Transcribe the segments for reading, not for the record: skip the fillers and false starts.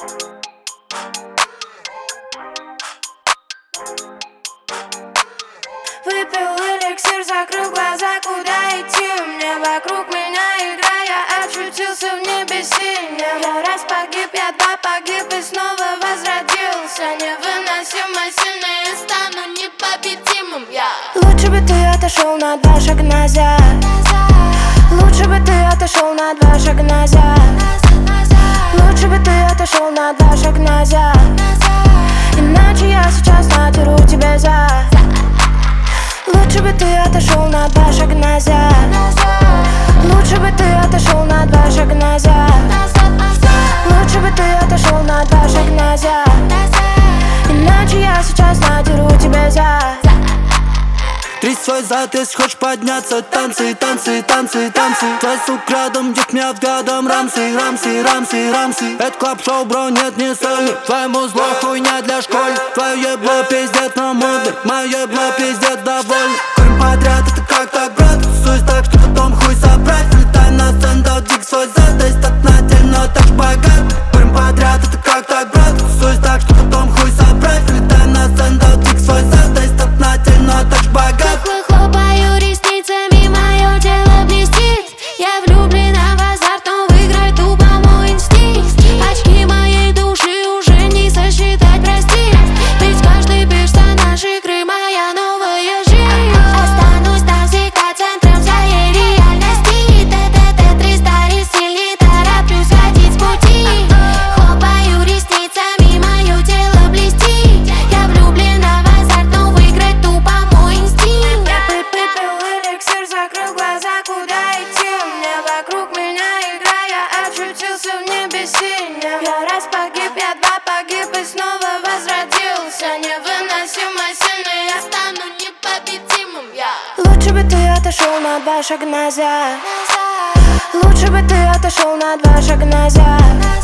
Выпил эликсир, закрыл глаза, куда идти? Мне вокруг меня игра, я очутился в небесине. Я раз погиб, я два погиб и снова возродился. Невыносимо сильный, я стану непобедимым. Лучше бы ты отошел на 2 шага назад. Лучше бы ты отошел на 2 шага назад. Лучше бы ты отошел на 2 шага назад. Иначе я сейчас надеру тебя зад. Лучше бы ты отошел на 2 шага назад. Лучше бы ты отошел на 2 шага назад. Лучше бы ты отошел на 2 шага назад. Иначе я сейчас надеру тебя зад. Трясь свой зад, если хочешь подняться. Танцы, танцы, танцы, танцы. Твой сук рядом, дед меня взглядом. Рамсы, рамсы, рамсы, рамсы. Это клаб-шоу, бро, нет, не соли. Твоему зло хуйня для школы. Твое ебло пиздец на моды. Мое ебло пиздец довольно. Курим подряд, это как так, брат? Тусуюсь так, что потом хуй собрать. Влетай на сцену, дал дик свой зад. Да есть но так ж богат. Курим подряд, это как так, брат? Тусуюсь так, что потом хуй собрать. Влетай на сцену, дал дик свой зад. Да есть но так ж богат. Хлопаю ресницами, мое тело блестит. Я влюблена в азарт, но выиграть тупо мой инстинкт. Очки моей души уже не сосчитать, прости. Ведь каждый персонаж игры моя новая жизнь. Останусь навсегда центром своей реальности. Тетрис сильней, тороплюсь сходить с пути. Хлопаю ресницами, мое тело блестит. Я влюблена в азарт, но выиграть тупо мой инстинкт. Выпил эликсир, закрыл глаза, куда идти? Мне вокруг меня игра, я очутился в небесине. Я раз погиб, я два погиб и снова возродился. Невыносимо сильный, я стану непобедимым. Лучше бы ты отошел на 2 шага назад. Лучше бы ты отошел на 2 шага назад.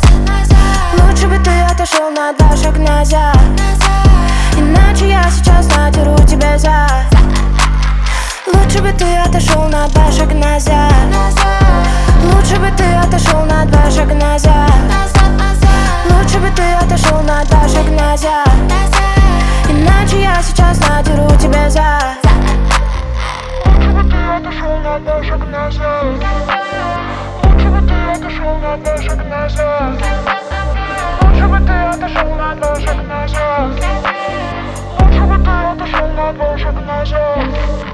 Лучше бы ты отошел на 2 шага назад. Иначе я сейчас надеру тебя зад. Лучше бы ты отошел на 2 шага назад. Лучше бы ты отошел на 2 шага назад. Лучше бы ты отошел на 2 шага назад. Иначе я сейчас надеру тебя зад. Лучше бы ты отошел на 2 шага назад. Лучше бы ты отошел на 2 шага назад. Лучше бы ты отошел на 2 шага назад. Лучше бы ты отошел на 2 шага назад.